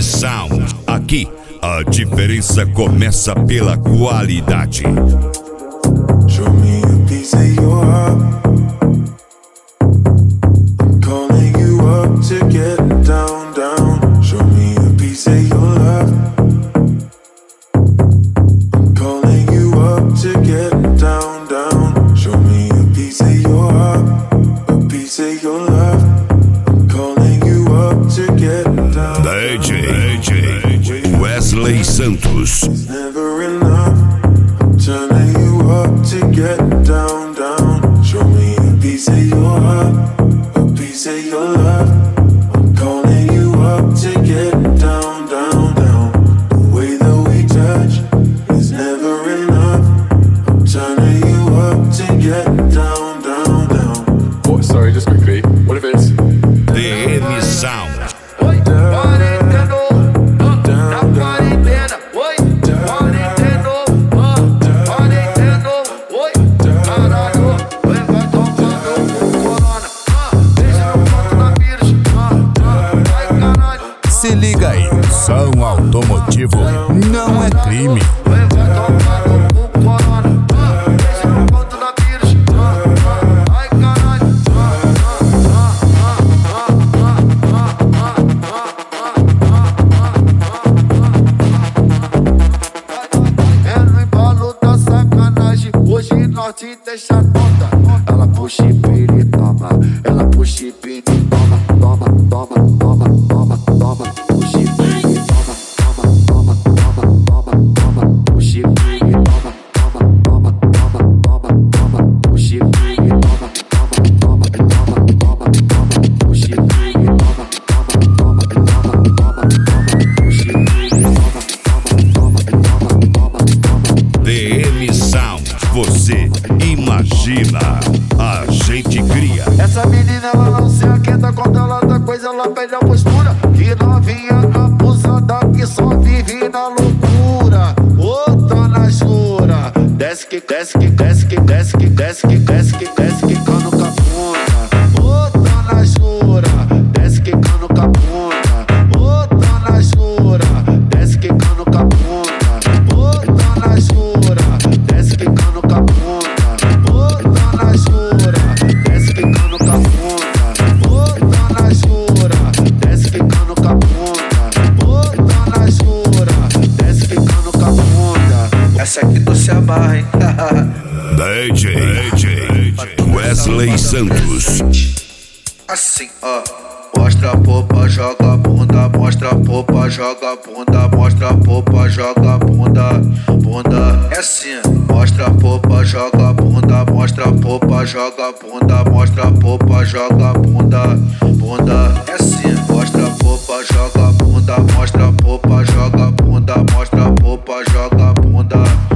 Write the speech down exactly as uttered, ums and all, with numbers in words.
M Sound. Aqui a diferença começa pela qualidade. Show me a piece of your heart. I'm calling you up to get down, down. Show me a piece of your love. I'm calling you up to get down, down. Show me a piece of your heart, a piece of your love. I'm calling you up to get down. D J, D J Wesley Santos. It's never enough. I'm turning you up to get down, down. Show me a piece of your heart, a piece of your love. I'm calling you up to get down, down, down. The way that we touch is never enough. I'm turning you up to get down, down, down. Oh, sorry, just quickly. What if it's D M Sound. Se liga aí, som automotivo não é crime. É no embalo da sacanagem, hoje nós te deixa tonta. Ela puxa e pira e toma, ela puxa e pira e toma, toma, toma, toma, toma, toma, puxa e pira e toma, toma, toma, toma, toma, toma, puxa e pira e toma, toma, toma, toma, toma, toma, puxa e pira e toma, toma, toma, toma, toma, toma, puxa e pira e toma, toma, toma, toma, toma, puxa e pira e toma, toma, toma, toma, toma. D M Sound, você imagina, a gente cria. Essa menina ela não se aquieta quando ela dá coisa, ela perde a postura. Que novinha abusada que só vive na loucura. Outra na jura. Desce que, desce que, desce que, desce que, desce que, desce que, desce que cano com a bunda. Outra na jura. Desce que cano com a bunda. Outra na jura. Desce que cano com a bunda. Outra na jura. Desce que cano com a bunda. Outra na jura. Desce que cano com a bunda. Outra na jura. Desce que cano com a bunda. Outra na jura. Desce que cano com a bunda. Essa aqui tu se amarra, hein? D J, D J Wesley Santos. Assim, ó. Mostra a popa, joga a bunda. Mostra a popa, joga a bunda. Mostra a popa, joga a bunda. Bunda é assim. Mostra a popa, joga a bunda. Mostra a popa, joga a bunda. Mostra a popa, joga a bunda. Bunda é assim. Mostra a popa, joga a bunda. Mostra a popa, joga a bunda. Mostra a popa, joga a bunda.